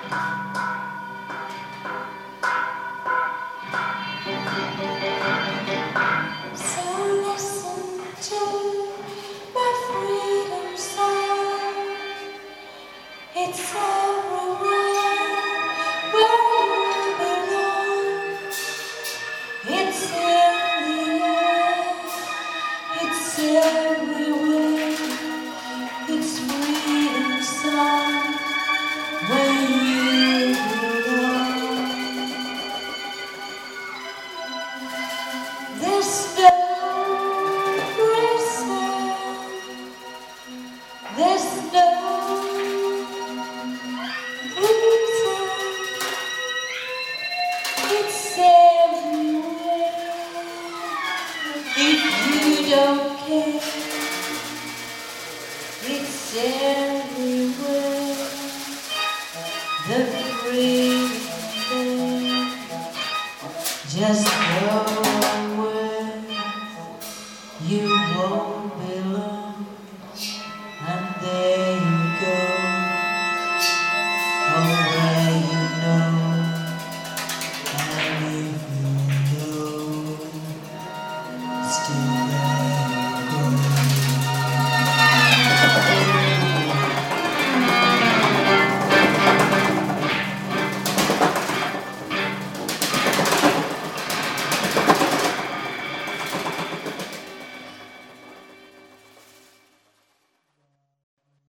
So listen to my freedom song. It's everywhere where you belong. It's in the air. It's everywhere. It's freedom song where you belong. There's no reason. There's no reason. It's everywhere. If you don't care, it's everywhere. The freedom, just go.